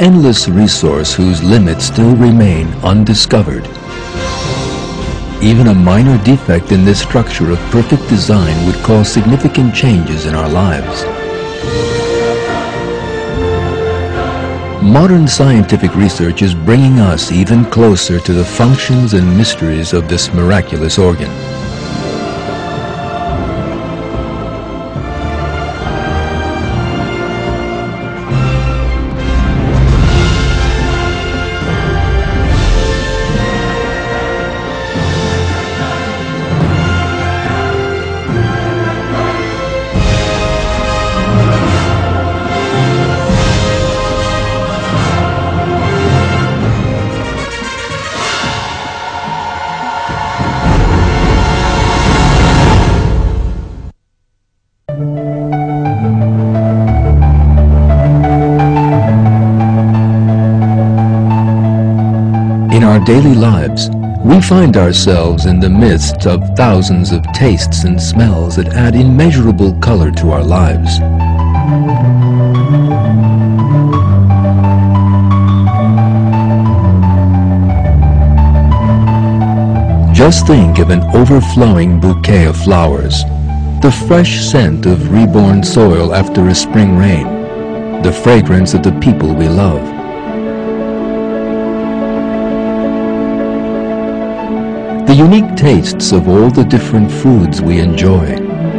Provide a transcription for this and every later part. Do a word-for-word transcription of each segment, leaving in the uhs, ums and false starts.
endless resource whose limits still remain undiscovered. Even a minor defect in this structure of perfect design would cause significant changes in our lives. Modern scientific research is bringing us even closer to the functions and mysteries of this miraculous organ. In our daily lives, we find ourselves in the midst of thousands of tastes and smells that add immeasurable color to our lives. Just think of an overflowing bouquet of flowers, the fresh scent of reborn soil after a spring rain, the fragrance of the people we love. The unique tastes of all the different foods we enjoy.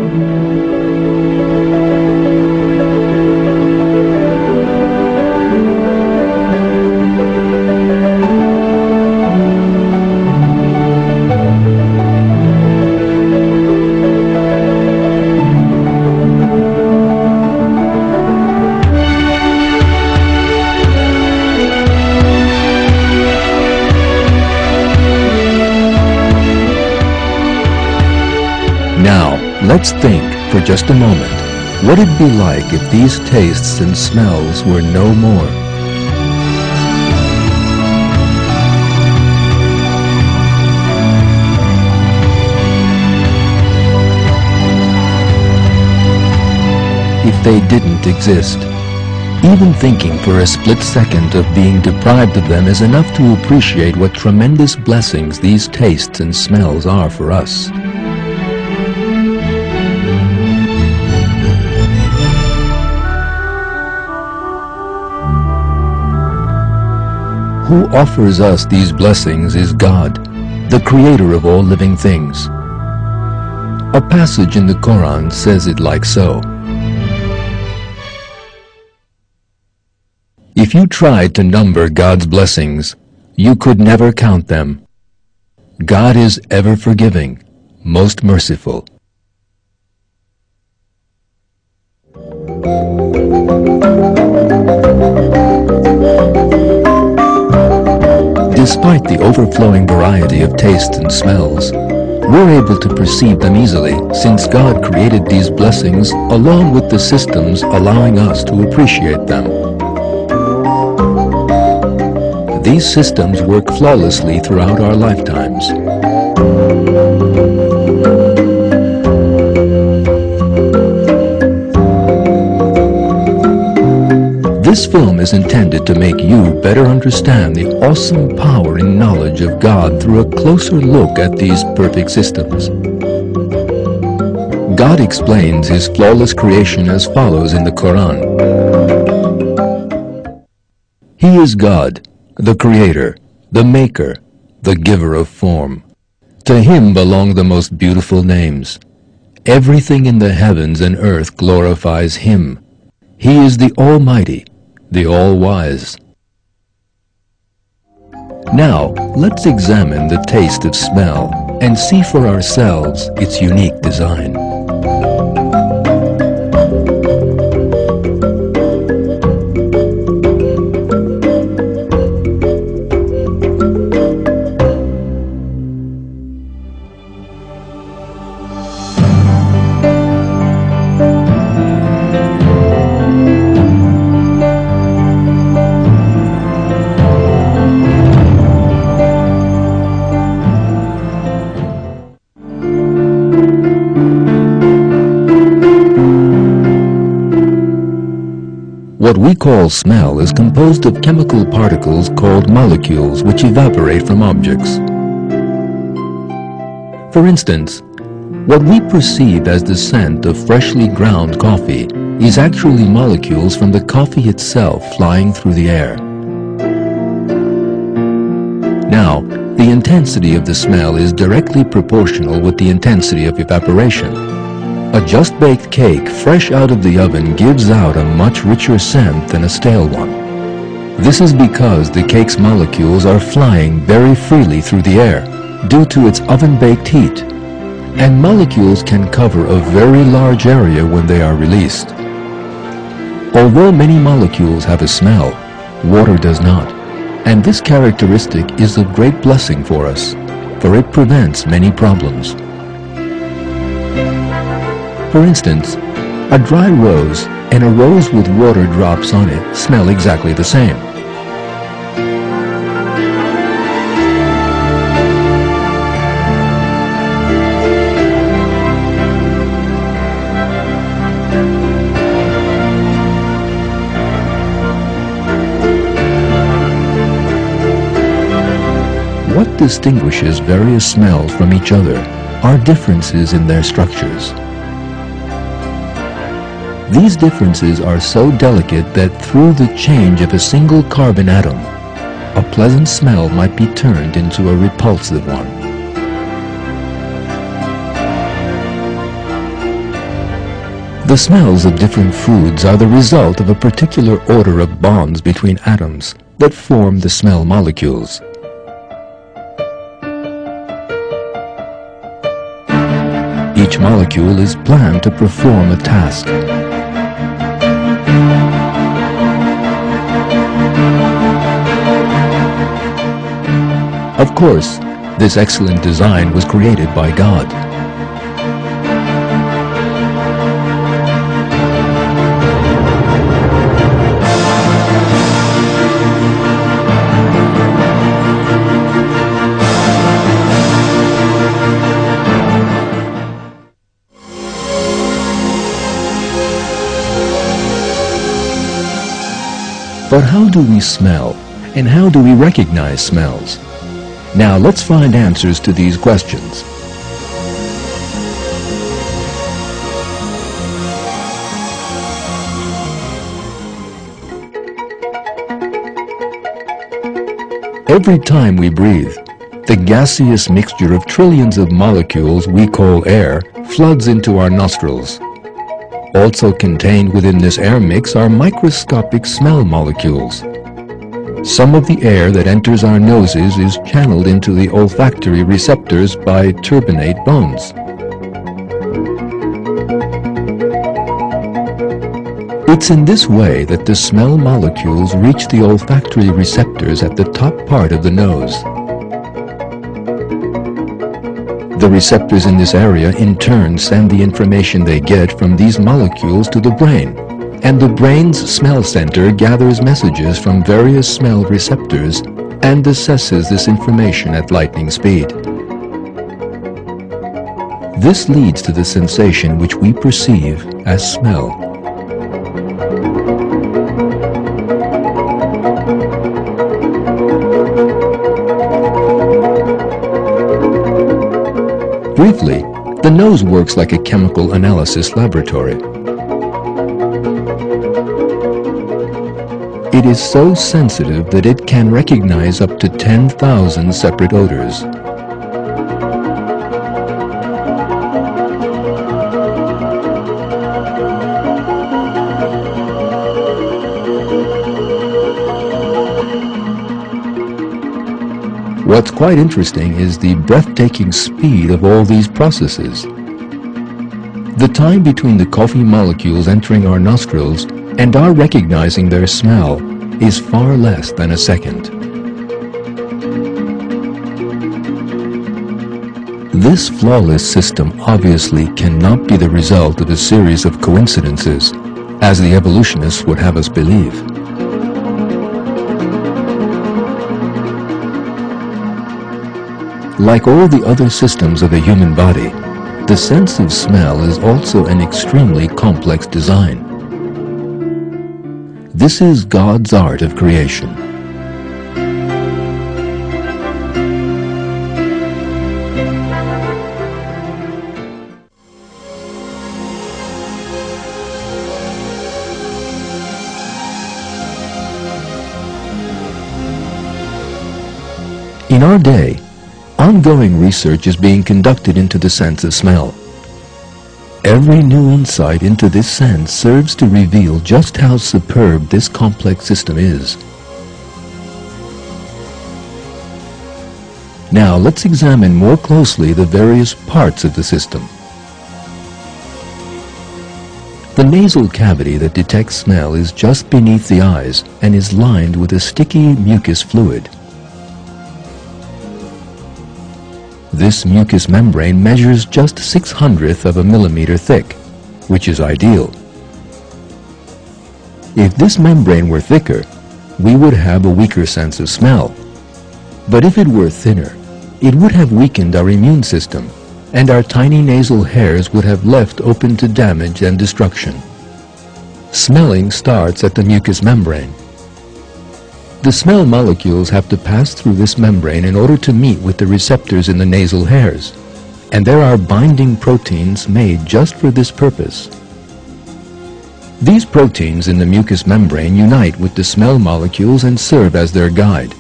Now, let's think for just a moment, what it'd be like if these tastes and smells were no more. If they didn't exist. Even thinking for a split second of being deprived of them is enough to appreciate what tremendous blessings these tastes and smells are for us. Who offers us these blessings is God, the creator of all living things. A passage in the Quran says it like so. If you tried to number God's blessings, you could never count them. God is ever forgiving, most merciful. Despite the overflowing variety of tastes and smells, we're able to perceive them easily since God created these blessings along with the systems allowing us to appreciate them. These systems work flawlessly throughout our lifetimes. This film is intended to make you better understand the awesome power and knowledge of God through a closer look at these perfect systems. God explains His flawless creation as follows in the Quran. He is God, the Creator, the Maker, the Giver of form. To Him belong the most beautiful names. Everything in the heavens and earth glorifies Him. He is the Almighty, the All-Wise. Now, let's examine the taste of smell and see for ourselves its unique design. we call smell is composed of chemical particles called molecules which evaporate from objects. For instance, what we perceive as the scent of freshly ground coffee is actually molecules from the coffee itself flying through the air. Now, the intensity of the smell is directly proportional with the intensity of evaporation. A just-baked cake fresh out of the oven gives out a much richer scent than a stale one. This is because the cake's molecules are flying very freely through the air due to its oven-baked heat, and molecules can cover a very large area when they are released. Although many molecules have a smell, water does not, and this characteristic is a great blessing for us, for it prevents many problems. For instance, a dry rose and a rose with water drops on it smell exactly the same. What distinguishes various smells from each other are differences in their structures. These differences are so delicate that through the change of a single carbon atom, a pleasant smell might be turned into a repulsive one. The smells of different foods are the result of a particular order of bonds between atoms that form the smell molecules. Each molecule is planned to perform a task. Of course, this excellent design was created by God. But how do we smell, and how do we recognize smells? Now let's find answers to these questions. Every time we breathe, the gaseous mixture of trillions of molecules we call air floods into our nostrils. Also contained within this air mix are microscopic smell molecules. Some of the air that enters our noses is channeled into the olfactory receptors by turbinate bones. It's in this way that the smell molecules reach the olfactory receptors at the top part of the nose. The receptors in this area in turn send the information they get from these molecules to the brain, and the brain's smell center gathers messages from various smell receptors and assesses this information at lightning speed. This leads to the sensation which we perceive as smell. Briefly, the nose works like a chemical analysis laboratory. It is so sensitive that it can recognize up to ten thousand separate odors. What's quite interesting is the breathtaking speed of all these processes. The time between the coffee molecules entering our nostrils and our recognizing their smell is far less than a second. This flawless system obviously cannot be the result of a series of coincidences, as the evolutionists would have us believe. Like all the other systems of the human body, the sense of smell is also an extremely complex design. This is God's art of creation. In our day, ongoing research is being conducted into the sense of smell. Every new insight into this sense serves to reveal just how superb this complex system is. Now let's examine more closely the various parts of the system. The nasal cavity that detects smell is just beneath the eyes and is lined with a sticky mucus fluid. This mucous membrane measures just six hundredths of a millimeter thick, which is ideal. If this membrane were thicker, we would have a weaker sense of smell. But if it were thinner, it would have weakened our immune system, and our tiny nasal hairs would have left open to damage and destruction. Smelling starts at the mucous membrane. The smell molecules have to pass through this membrane in order to meet with the receptors in the nasal hairs, and there are binding proteins made just for this purpose. These proteins in the mucous membrane unite with the smell molecules and serve as their guide.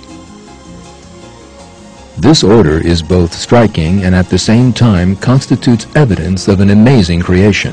This order is both striking and at the same time constitutes evidence of an amazing creation.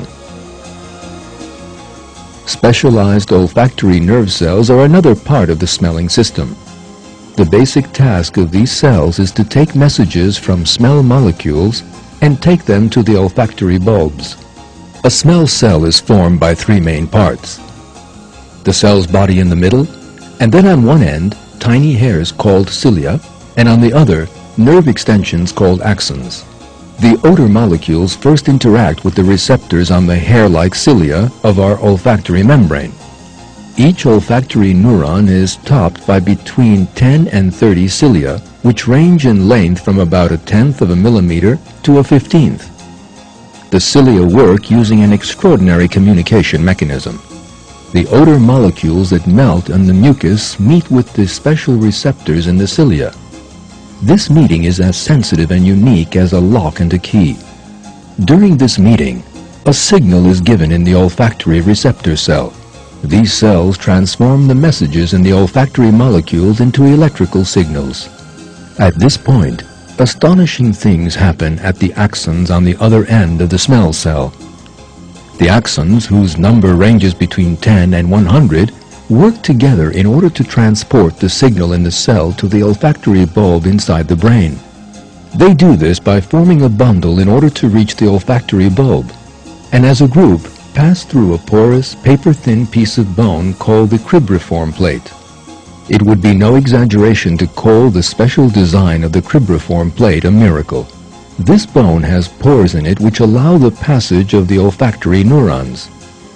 Specialized olfactory nerve cells are another part of the smelling system. The basic task of these cells is to take messages from smell molecules and take them to the olfactory bulbs. A smell cell is formed by three main parts: the cell's body in the middle, and then on one end, tiny hairs called cilia, and on the other, nerve extensions called axons. The odor molecules first interact with the receptors on the hair-like cilia of our olfactory membrane. Each olfactory neuron is topped by between ten and thirty cilia, which range in length from about a tenth of a millimeter to a fifteenth. The cilia work using an extraordinary communication mechanism. The odor molecules that melt on the mucus meet with the special receptors in the cilia. This meeting is as sensitive and unique as a lock and a key. During this meeting, a signal is given in the olfactory receptor cell. These cells transform the messages in the olfactory molecules into electrical signals. At this point, astonishing things happen at the axons on the other end of the smell cell. The axons, whose number ranges between ten and one hundred, work together in order to transport the signal in the cell to the olfactory bulb inside the brain. They do this by forming a bundle in order to reach the olfactory bulb, and as a group pass through a porous, paper-thin piece of bone called the cribriform plate. It would be no exaggeration to call the special design of the cribriform plate a miracle. This bone has pores in it which allow the passage of the olfactory neurons.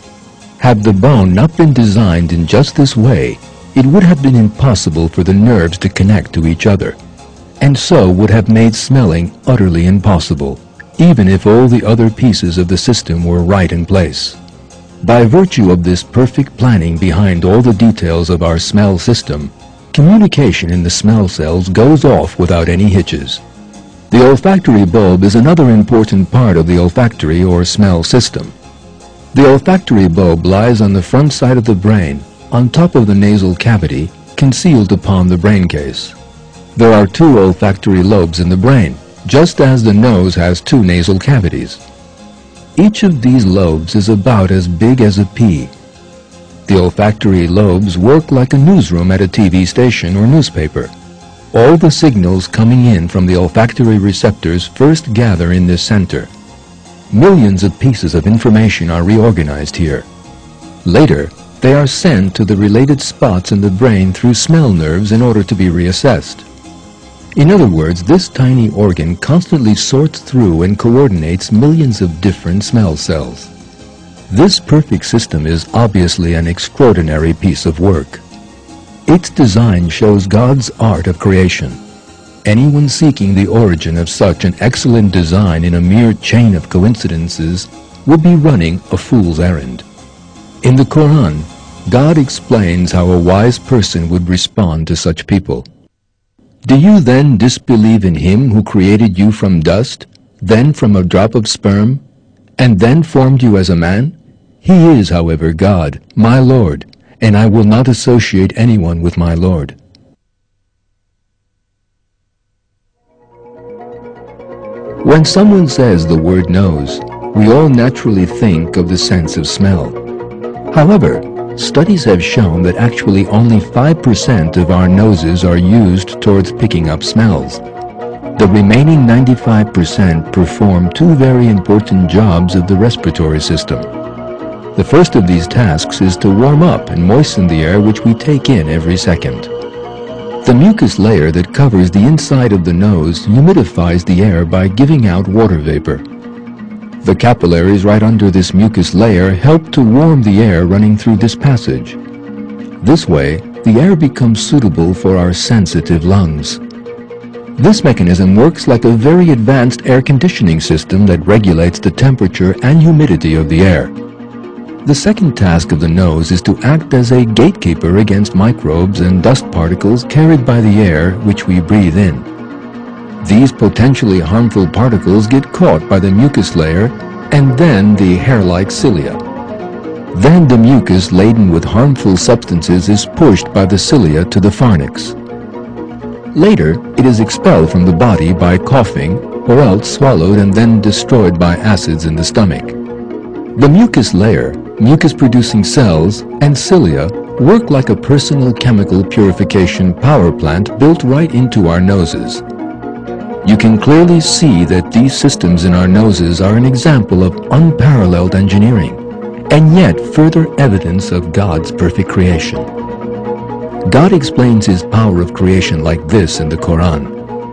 Had the bone not been designed in just this way, it would have been impossible for the nerves to connect to each other, and so would have made smelling utterly impossible, even if all the other pieces of the system were right in place. By virtue of this perfect planning behind all the details of our smell system, communication in the smell cells goes off without any hitches. The olfactory bulb is another important part of the olfactory or smell system. The olfactory bulb lies on the front side of the brain, on top of the nasal cavity, concealed upon the brain case. There are two olfactory lobes in the brain, just as the nose has two nasal cavities. Each of these lobes is about as big as a pea. The olfactory lobes work like a newsroom at a T V station or newspaper. All the signals coming in from the olfactory receptors first gather in this center. Millions of pieces of information are reorganized here. Later, they are sent to the related spots in the brain through smell nerves in order to be reassessed. In other words, this tiny organ constantly sorts through and coordinates millions of different smell cells. This perfect system is obviously an extraordinary piece of work. Its design shows God's art of creation. Anyone seeking the origin of such an excellent design in a mere chain of coincidences would be running a fool's errand. In the Quran, God explains how a wise person would respond to such people. Do you then disbelieve in him who created you from dust, then from a drop of sperm, and then formed you as a man? He is, however, God, my Lord, and I will not associate anyone with my Lord. When someone says the word nose, we all naturally think of the sense of smell. However, studies have shown that actually only five percent of our noses are used towards picking up smells. The remaining ninety-five percent perform two very important jobs of the respiratory system. The first of these tasks is to warm up and moisten the air which we take in every second. The mucus layer that covers the inside of the nose humidifies the air by giving out water vapor. The capillaries right under this mucus layer help to warm the air running through this passage. This way, the air becomes suitable for our sensitive lungs. This mechanism works like a very advanced air conditioning system that regulates the temperature and humidity of the air. The second task of the nose is to act as a gatekeeper against microbes and dust particles carried by the air which we breathe in. These potentially harmful particles get caught by the mucus layer and then the hair-like cilia. Then the mucus laden with harmful substances is pushed by the cilia to the pharynx. Later, it is expelled from the body by coughing or else swallowed and then destroyed by acids in the stomach. The mucus layer, mucus-producing cells, and cilia work like a personal chemical purification power plant built right into our noses. You can clearly see that these systems in our noses are an example of unparalleled engineering, and yet further evidence of God's perfect creation. God explains his power of creation like this in the Quran.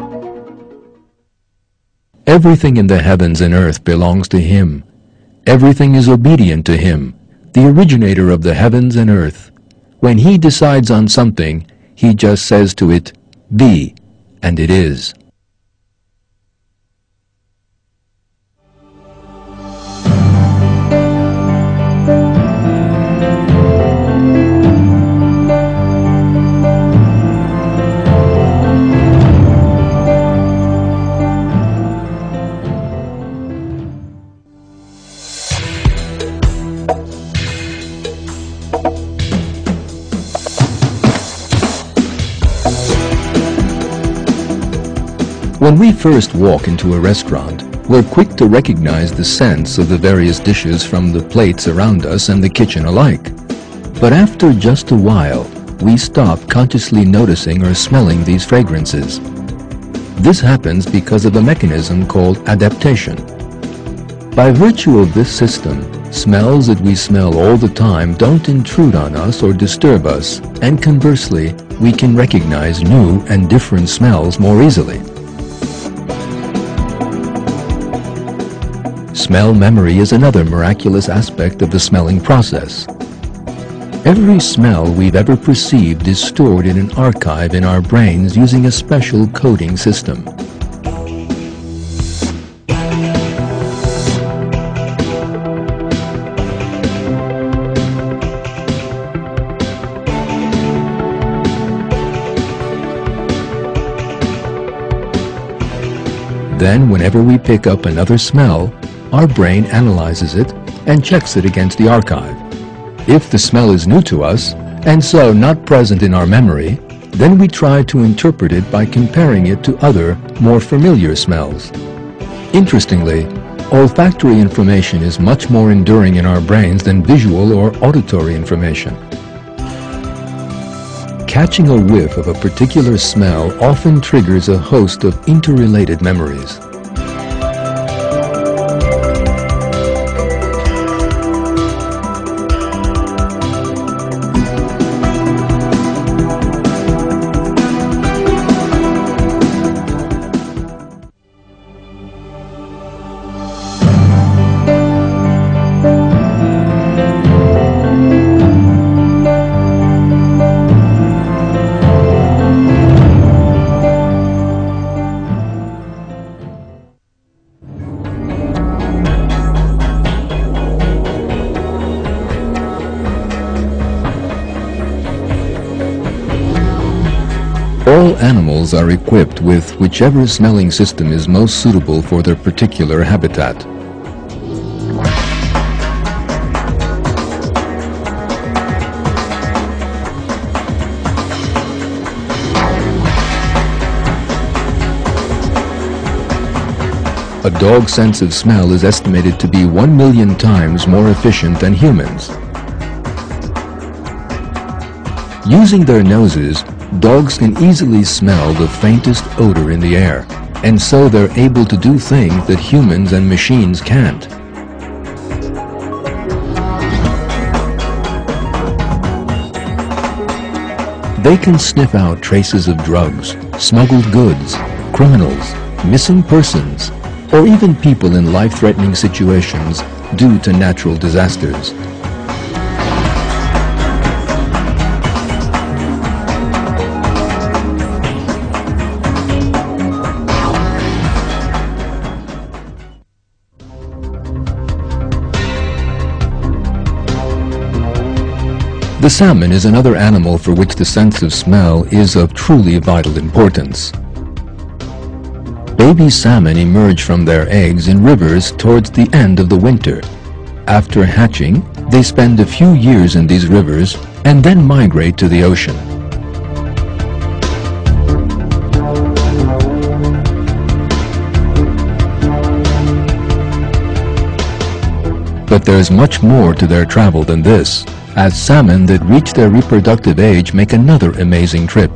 Everything in the heavens and earth belongs to him. Everything is obedient to him, the originator of the heavens and earth. When he decides on something, he just says to it, "Be," and it is. When we first walk into a restaurant, we're quick to recognize the scents of the various dishes from the plates around us and the kitchen alike. But after just a while, we stop consciously noticing or smelling these fragrances. This happens because of a mechanism called adaptation. By virtue of this system, smells that we smell all the time don't intrude on us or disturb us, and conversely, we can recognize new and different smells more easily. Smell memory is another miraculous aspect of the smelling process. Every smell we've ever perceived is stored in an archive in our brains using a special coding system. Then, whenever we pick up another smell, our brain analyzes it and checks it against the archive. If the smell is new to us, and so not present in our memory, then we try to interpret it by comparing it to other, more familiar smells. Interestingly, olfactory information is much more enduring in our brains than visual or auditory information. Catching a whiff of a particular smell often triggers a host of interrelated memories. animals are equipped with whichever smelling system is most suitable for their particular habitat. A dog's sense of smell is estimated to be one million times more efficient than humans. Using their noses, dogs can easily smell the faintest odor in the air, and so they're able to do things that humans and machines can't. They can sniff out traces of drugs, smuggled goods, criminals, missing persons, or even people in life-threatening situations due to natural disasters. The salmon is another animal for which the sense of smell is of truly vital importance. Baby salmon emerge from their eggs in rivers towards the end of the winter. After hatching, they spend a few years in these rivers and then migrate to the ocean. But there's much more to their travel than this, as salmon that reach their reproductive age make another amazing trip.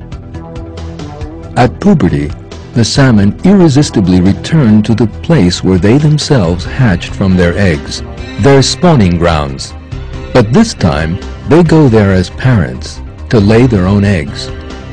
At puberty, the salmon irresistibly return to the place where they themselves hatched from their eggs, their spawning grounds. But this time, they go there as parents to lay their own eggs.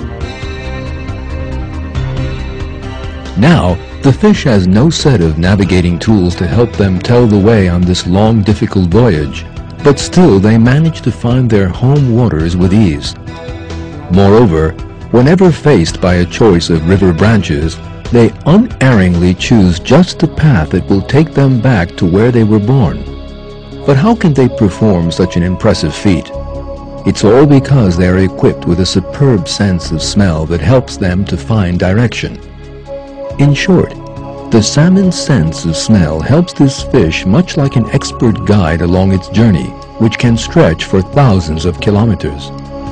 Now, the fish has no set of navigating tools to help them tell the way on this long, difficult voyage, but still they manage to find their home waters with ease. Moreover, whenever faced by a choice of river branches, they unerringly choose just the path that will take them back to where they were born. But how can they perform such an impressive feat? It's all because they are equipped with a superb sense of smell that helps them to find direction. In short, the salmon's sense of smell helps this fish much like an expert guide along its journey, which can stretch for thousands of kilometers.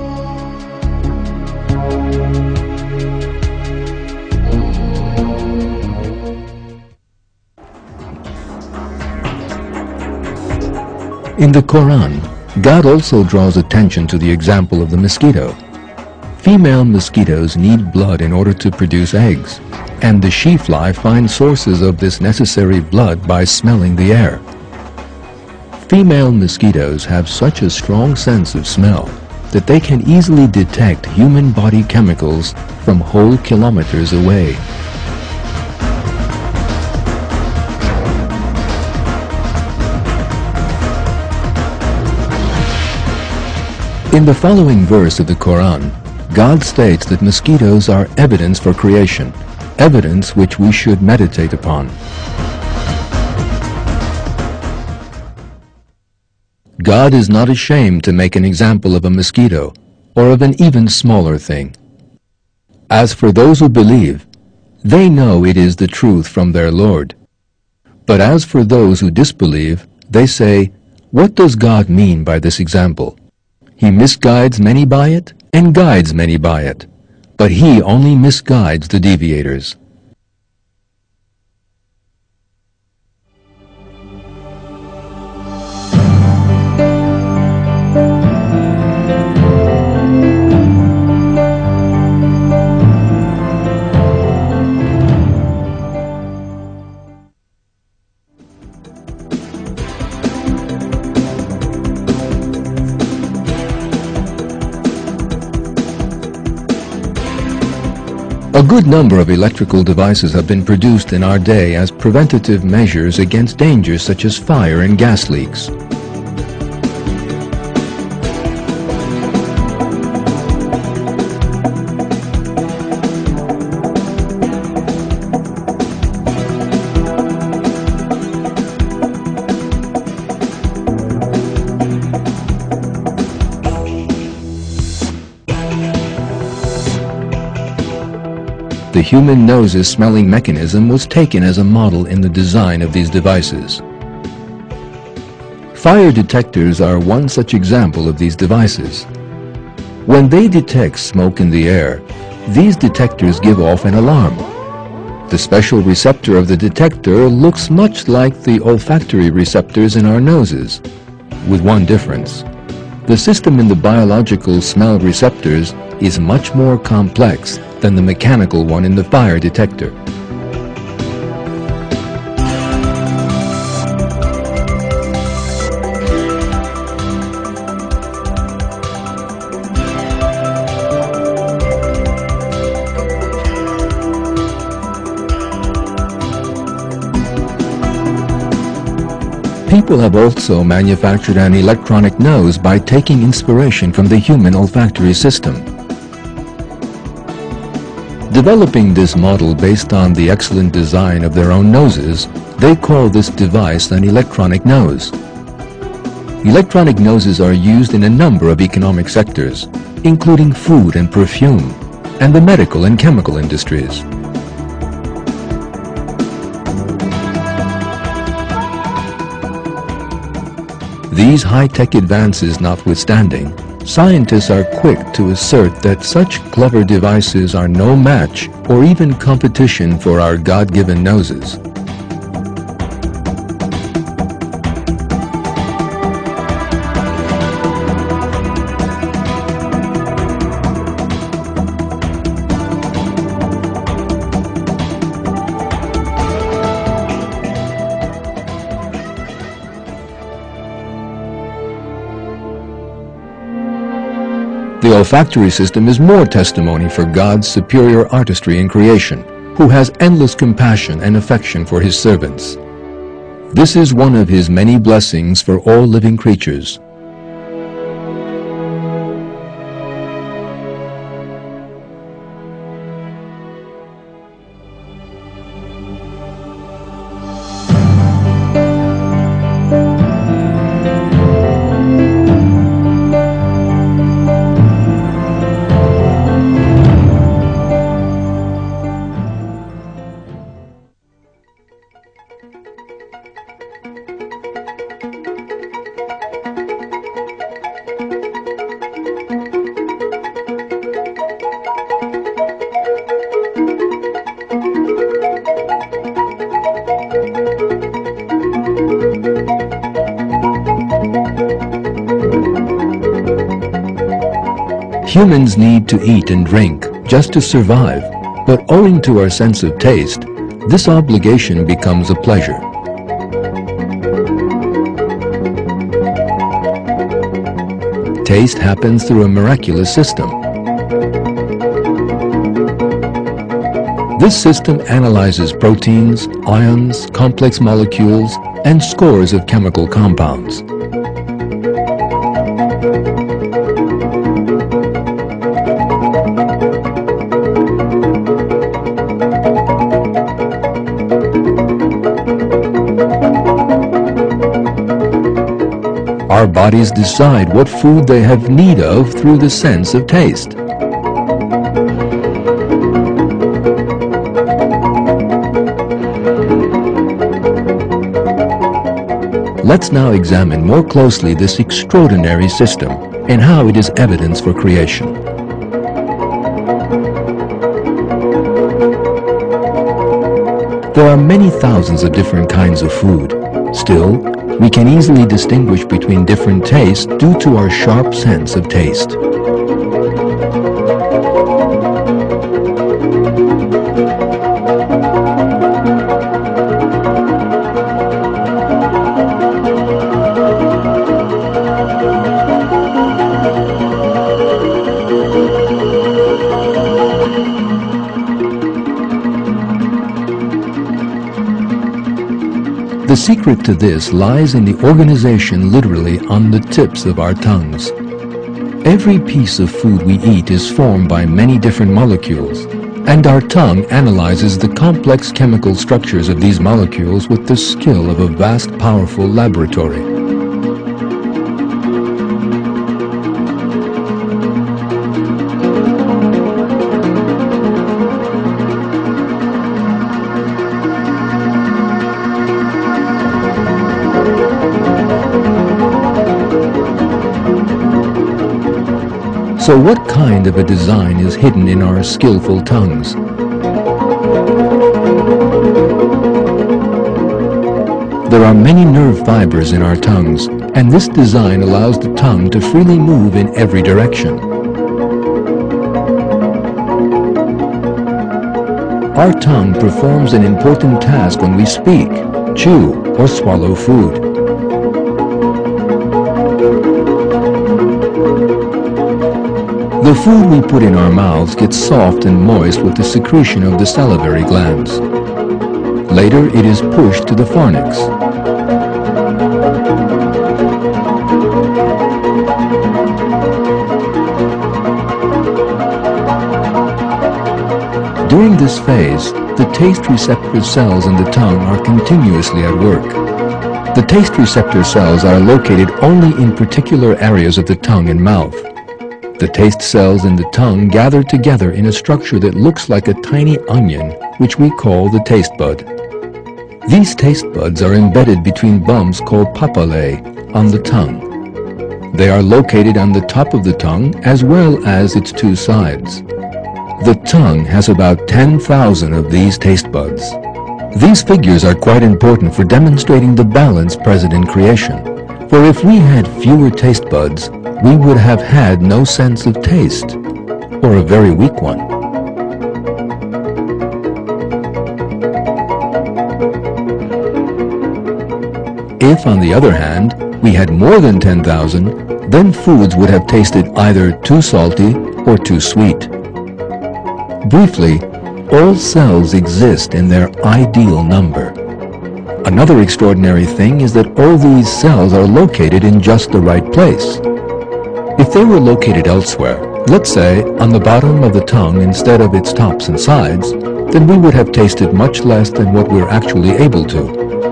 In the Quran, God also draws attention to the example of the mosquito. Female mosquitoes need blood in order to produce eggs, and the she-fly finds sources of this necessary blood by smelling the air. Female mosquitoes have such a strong sense of smell that they can easily detect human body chemicals from whole kilometers away. In the following verse of the Quran, God states that mosquitoes are evidence for creation, evidence which we should meditate upon. God is not ashamed to make an example of a mosquito, or of an even smaller thing. As for those who believe, they know it is the truth from their Lord. But as for those who disbelieve, they say, "What does God mean by this example? He misguides many by it, and guides many by it, but He only misguides the deviators." A good number of electrical devices have been produced in our day as preventative measures against dangers such as fire and gas leaks. human nose's smelling mechanism was taken as a model in the design of these devices. Fire detectors are one such example of these devices. When they detect smoke in the air, these detectors give off an alarm. The special receptor of the detector looks much like the olfactory receptors in our noses, with one difference. The system in the biological smell receptors is much more complex than the mechanical one in the fire detector. People have also manufactured an electronic nose by taking inspiration from the human olfactory system. Developing this model based on the excellent design of their own noses, they call this device an electronic nose. Electronic noses are used in a number of economic sectors, including food and perfume, and the medical and chemical industries. These high-tech advances notwithstanding, scientists are quick to assert that such clever devices are no match or even competition for our God-given noses. The olfactory system is more testimony for God's superior artistry in creation, who has endless compassion and affection for His servants. This is one of His many blessings for all living creatures. Humans need to eat and drink just to survive, but owing to our sense of taste, this obligation becomes a pleasure. Taste happens through a miraculous system. This system analyzes proteins, ions, complex molecules, and scores of chemical compounds. Our bodies decide what food they have need of through the sense of taste. Let's now examine more closely this extraordinary system and how it is evidence for creation. There are many thousands of different kinds of food. Still, we can easily distinguish between different tastes due to our sharp sense of taste. The secret to this lies in the organization literally on the tips of our tongues. Every piece of food we eat is formed by many different molecules, and our tongue analyzes the complex chemical structures of these molecules with the skill of a vast, powerful laboratory. So what kind of a design is hidden in our skillful tongues? There are many nerve fibers in our tongues, and this design allows the tongue to freely move in every direction. Our tongue performs an important task when we speak, chew, or swallow food. The food we put in our mouths gets soft and moist with the secretion of the salivary glands. Later, it is pushed to the pharynx. During this phase, the taste receptor cells in the tongue are continuously at work. The taste receptor cells are located only in particular areas of the tongue and mouth. The taste cells in the tongue gather together in a structure that looks like a tiny onion, which we call the taste bud. These taste buds are embedded between bumps called papillae on the tongue. They are located on the top of the tongue as well as its two sides. The tongue has about ten thousand of these taste buds. These figures are quite important for demonstrating the balance present in creation. For if we had fewer taste buds, we would have had no sense of taste, or a very weak one. If, on the other hand, we had more than ten thousand, then foods would have tasted either too salty or too sweet. Briefly, all cells exist in their ideal number. Another extraordinary thing is that all these cells are located in just the right place. If they were located elsewhere, let's say on the bottom of the tongue instead of its tops and sides, then we would have tasted much less than what we're actually able to.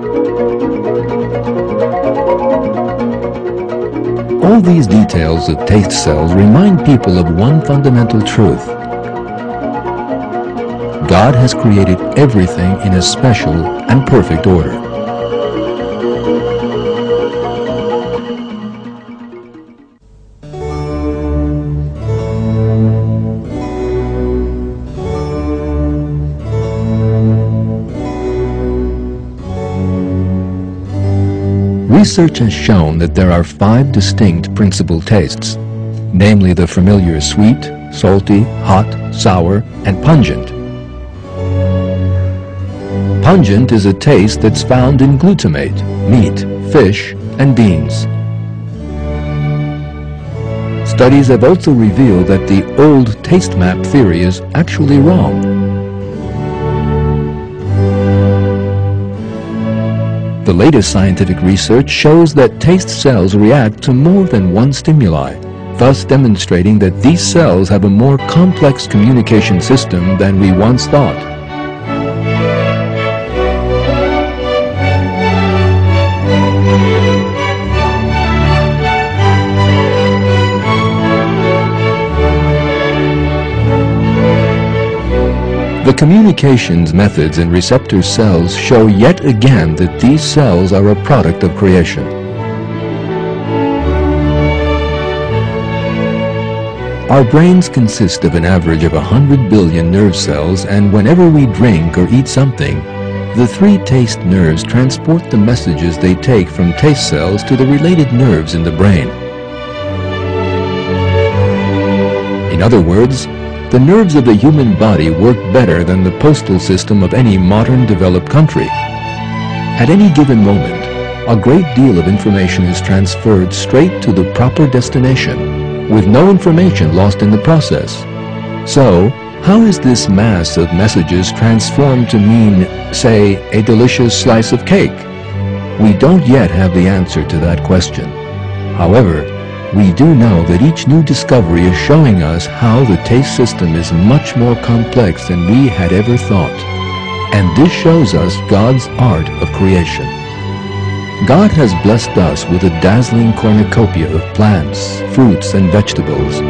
All these details of taste cells remind people of one fundamental truth. God has created everything in a special and perfect order. Research has shown that there are five distinct principal tastes, namely the familiar sweet, salty, hot, sour, and pungent. Pungent is a taste that's found in glutamate, meat, fish, and beans. Studies have also revealed that the old taste map theory is actually wrong. The latest scientific research shows that taste cells react to more than one stimuli, thus demonstrating that these cells have a more complex communication system than we once thought. The communications methods in receptor cells show yet again that these cells are a product of creation. Our brains consist of an average of one hundred billion nerve cells, and whenever we drink or eat something, the three taste nerves transport the messages they take from taste cells to the related nerves in the brain. In other words, the nerves of the human body work better than the postal system of any modern developed country. At any given moment, a great deal of information is transferred straight to the proper destination, with no information lost in the process. So, how is this mass of messages transformed to mean, say, a delicious slice of cake? We don't yet have the answer to that question. However, we do know that each new discovery is showing us how the taste system is much more complex than we had ever thought. And this shows us God's art of creation. God has blessed us with a dazzling cornucopia of plants, fruits, and vegetables.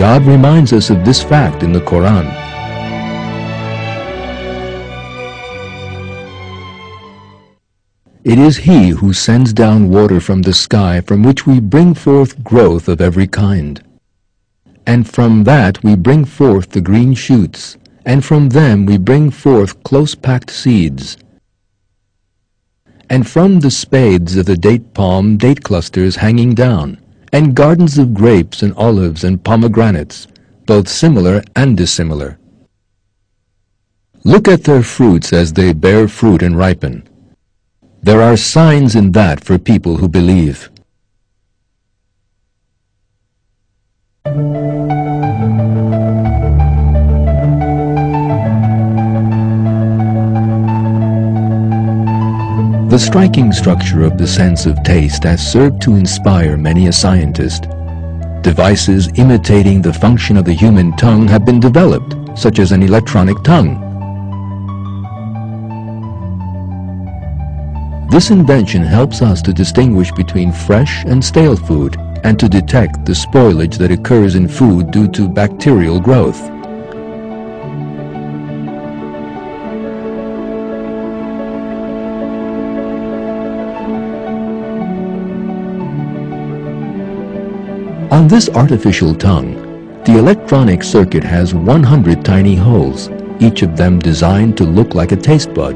God reminds us of this fact in the Quran. It is He who sends down water from the sky, from which we bring forth growth of every kind. And from that we bring forth the green shoots, and from them we bring forth close-packed seeds. And from the spades of the date palm date clusters hanging down, and gardens of grapes and olives and pomegranates, both similar and dissimilar. Look at their fruits as they bear fruit and ripen. There are signs in that for people who believe. The striking structure of the sense of taste has served to inspire many a scientist. Devices imitating the function of the human tongue have been developed, such as an electronic tongue. This invention helps us to distinguish between fresh and stale food and to detect the spoilage that occurs in food due to bacterial growth. On this artificial tongue, the electronic circuit has one hundred tiny holes, each of them designed to look like a taste bud.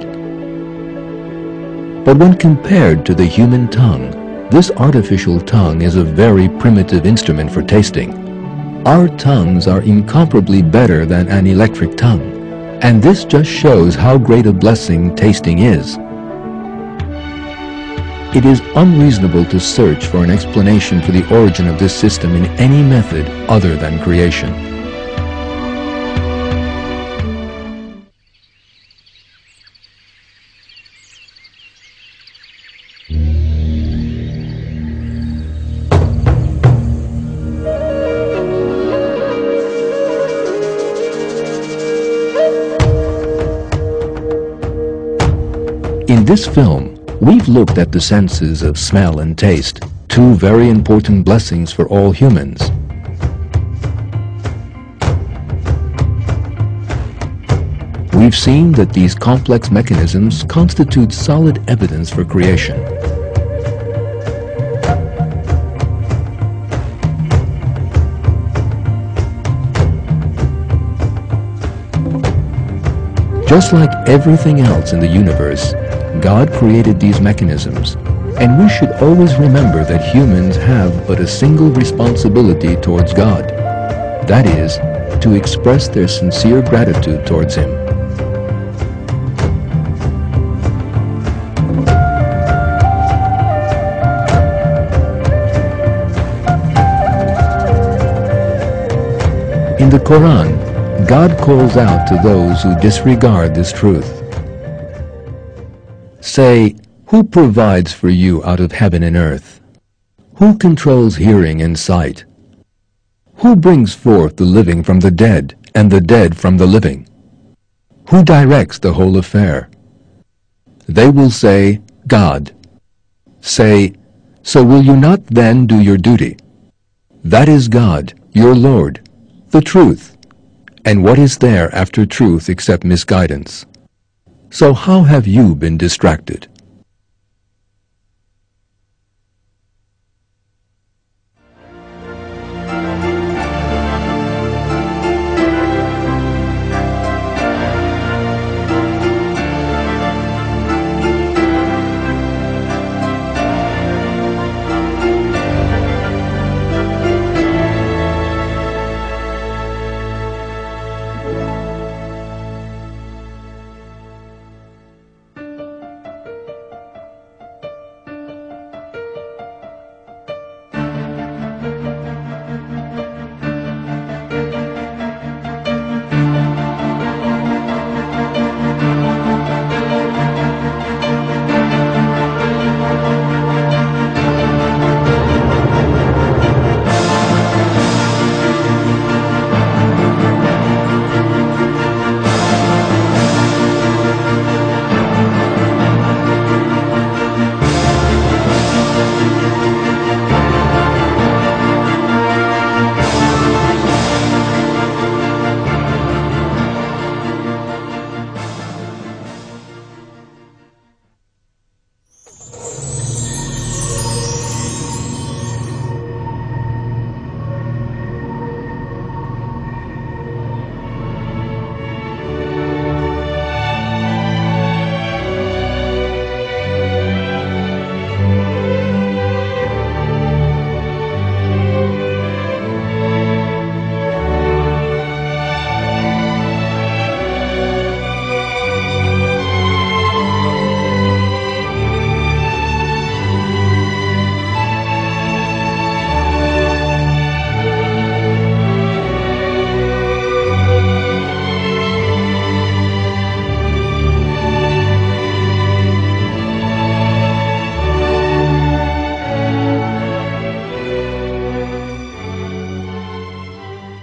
But when compared to the human tongue, this artificial tongue is a very primitive instrument for tasting. Our tongues are incomparably better than an electric tongue, and this just shows how great a blessing tasting is. It is unreasonable to search for an explanation for the origin of this system in any method other than creation. In this film, we've looked at the senses of smell and taste, two very important blessings for all humans. We've seen that these complex mechanisms constitute solid evidence for creation. Just like everything else in the universe, God created these mechanisms, and we should always remember that humans have but a single responsibility towards God. That is, to express their sincere gratitude towards Him. In the Quran, God calls out to those who disregard this truth. Say, who provides for you out of heaven and earth? Who controls hearing and sight? Who brings forth the living from the dead and the dead from the living? Who directs the whole affair? They will say, God. Say, so will you not then do your duty? That is God, your Lord, the truth. And what is there after truth except misguidance? So how have you been distracted?